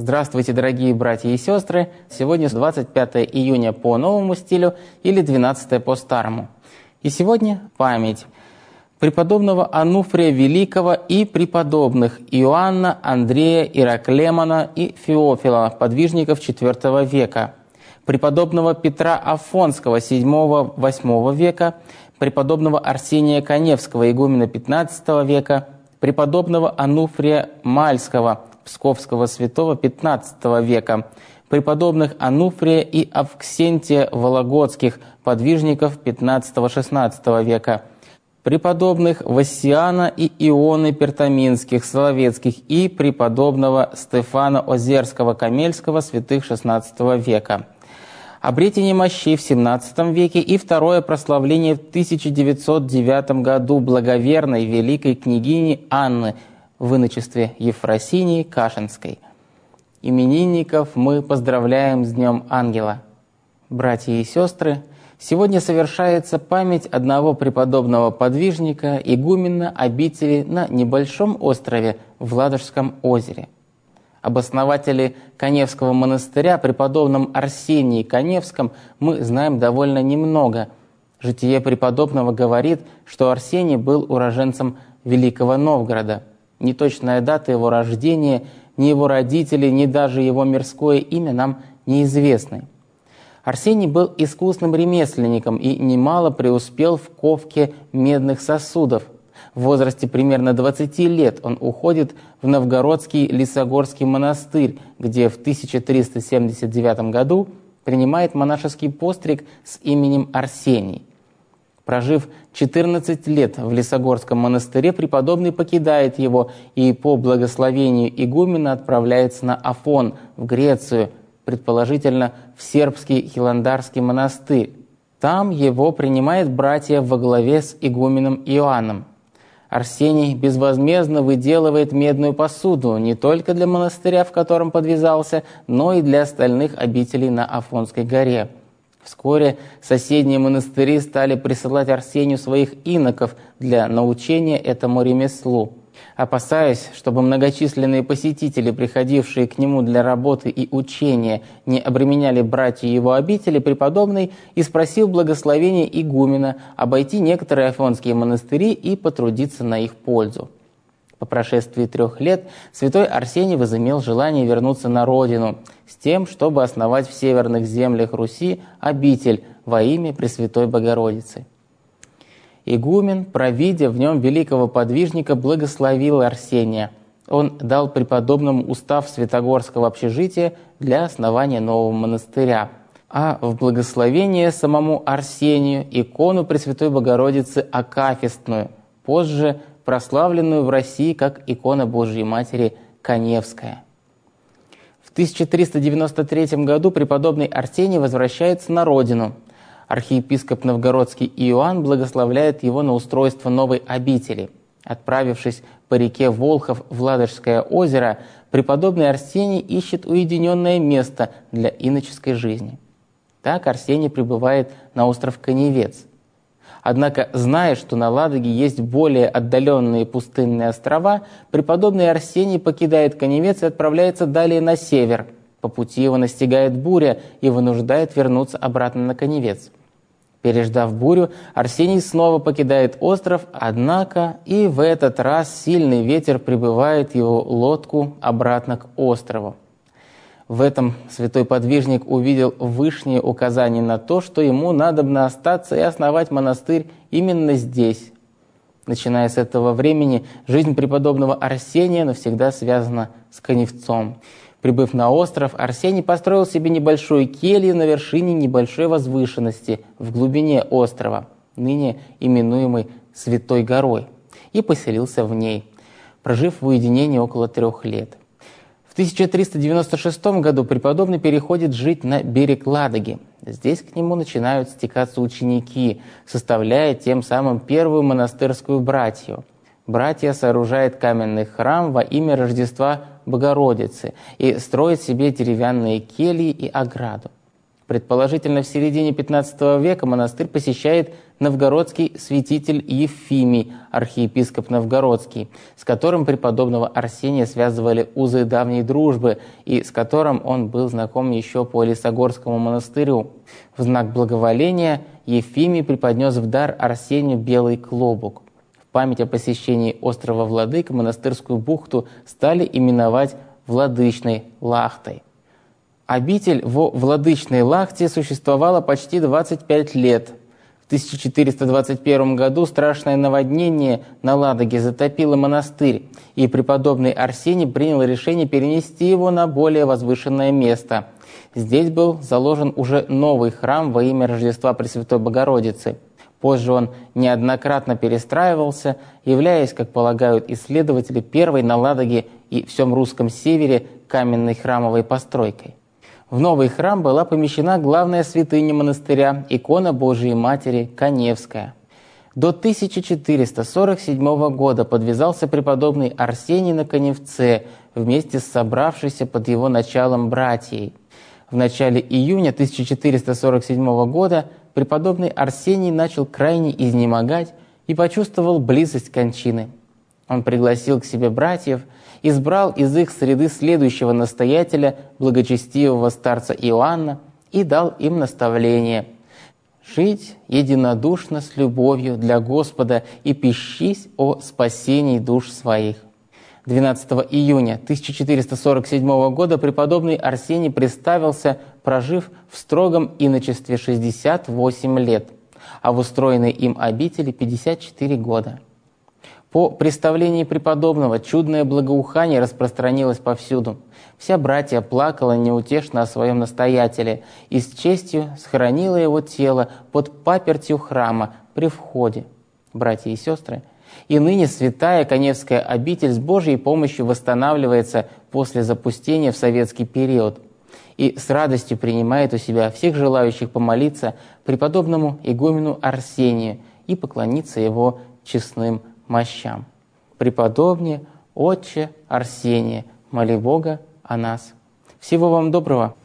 Здравствуйте, дорогие братья и сестры! Сегодня 25 июня по новому стилю или 12 по старому. И сегодня память преподобного Ануфрия Великого и преподобных Иоанна, Андрея, Ираклемона и Феофила, подвижников IV века, преподобного Петра Афонского VII-VIII века, преподобного Арсения Каневского, игумена XV века, преподобного Ануфрия Мальского, Псковского святого XV века, преподобных Ануфрия и Авксентия Вологодских, подвижников XV-XVI века, преподобных Вассиана и Ионы Пертаминских, Соловецких и преподобного Стефана Озерского, Камельского, святых XVI века. Обретение мощей в XVII веке и второе прославление в 1909 году благоверной великой княгини Анны в иночестве Ефросинии Кашинской. Именинников мы поздравляем с Днем Ангела. Братья и сестры, сегодня совершается память одного преподобного подвижника, игумена обители на небольшом острове в Ладожском озере. Об основателе Каневского монастыря, преподобном Арсении Каневском, мы знаем довольно немного. Житие преподобного говорит, что Арсений был уроженцем Великого Новгорода. Неточная дата его рождения, ни его родители, ни даже его мирское имя нам неизвестны. Арсений был искусным ремесленником и немало преуспел в ковке медных сосудов. В возрасте примерно 20 лет он уходит в Новгородский Лисогорский монастырь, где в 1379 году принимает монашеский постриг с именем Арсений. Прожив 14 лет в Лисогорском монастыре, преподобный покидает его и по благословению игумена отправляется на Афон, в Грецию, предположительно в сербский Хиландарский монастырь. Там его принимают братья во главе с игуменом Иоанном. Арсений безвозмездно выделывает медную посуду не только для монастыря, в котором подвязался, но и для остальных обителей на Афонской горе. Вскоре соседние монастыри стали присылать Арсению своих иноков для научения этому ремеслу. Опасаясь, чтобы многочисленные посетители, приходившие к нему для работы и учения, не обременяли братья его обители, преподобный и спросил благословения игумена обойти некоторые афонские монастыри и потрудиться на их пользу. По прошествии 3 лет святой Арсений возымел желание вернуться на родину с тем, чтобы основать в северных землях Руси обитель во имя Пресвятой Богородицы. Игумен, провидя в нем великого подвижника, благословил Арсения. Он дал преподобному устав Святогорского общежития для основания нового монастыря, а в благословение самому Арсению икону Пресвятой Богородицы акафистную, позже прославленную в России как икона Божией Матери Каневская. В 1393 году преподобный Арсений возвращается на родину. Архиепископ Новгородский Иоанн благословляет его на устройство новой обители. Отправившись по реке Волхов в Ладожское озеро, преподобный Арсений ищет уединенное место для иноческой жизни. Так Арсений прибывает на остров Каневец. Однако, зная, что на Ладоге есть более отдаленные пустынные острова, преподобный Арсений покидает Каневец и отправляется далее на север. По пути его настигает буря и вынуждает вернуться обратно на Каневец. Переждав бурю, Арсений снова покидает остров, однако и в этот раз сильный ветер прибивает его лодку обратно к острову. В этом святой подвижник увидел вышнее указание на то, что ему надобно остаться и основать монастырь именно здесь. Начиная с этого времени, жизнь преподобного Арсения навсегда связана с Каневцом. Прибыв на остров, Арсений построил себе небольшую келью на вершине небольшой возвышенности в глубине острова, ныне именуемой Святой горой, и поселился в ней, прожив в уединении около 3 лет. В 1396 году преподобный переходит жить на берег Ладоги. Здесь к нему начинают стекаться ученики, составляя тем самым первую монастырскую братью. Братья сооружают каменный храм во имя Рождества Богородицы и строят себе деревянные кельи и ограду. Предположительно, в середине XV века монастырь посещает новгородский святитель Ефимий, архиепископ новгородский, с которым преподобного Арсения связывали узы давней дружбы и с которым он был знаком еще по Лисогорскому монастырю. В знак благоволения Ефимий преподнес в дар Арсению белый клобук. В память о посещении острова Владык монастырскую бухту стали именовать Владычной Лахтой. Обитель во Владычной Лахте существовала почти 25 лет. В 1421 году страшное наводнение на Ладоге затопило монастырь, и преподобный Арсений принял решение перенести его на более возвышенное место. Здесь был заложен уже новый храм во имя Рождества Пресвятой Богородицы. Позже он неоднократно перестраивался, являясь, как полагают исследователи, первой на Ладоге и всем русском севере каменной храмовой постройкой. В новый храм была помещена главная святыня монастыря – икона Божией Матери Каневская. До 1447 года подвязался преподобный Арсений на Каневце вместе с собравшейся под его началом братьей. В начале июня 1447 года преподобный Арсений начал крайне изнемогать и почувствовал близость кончины. Он пригласил к себе братьев, избрал из их среды следующего настоятеля, благочестивого старца Иоанна, и дал им наставление: «Жить единодушно с любовью для Господа и пищись о спасении душ своих». 12 июня 1447 года преподобный Арсений представился, прожив в строгом иночестве 68 лет, а в устроенной им обители 54 года. По представлении преподобного чудное благоухание распространилось повсюду. Вся братья плакала неутешно о своем настоятеле и с честью схоронила его тело под папертью храма при входе. Братья и сестры, и ныне святая Каневская обитель с Божьей помощью восстанавливается после запустения в советский период и с радостью принимает у себя всех желающих помолиться преподобному игумену Арсению и поклониться его честным мощам. Преподобне, отче Арсения, моли Бога о нас. Всего вам доброго!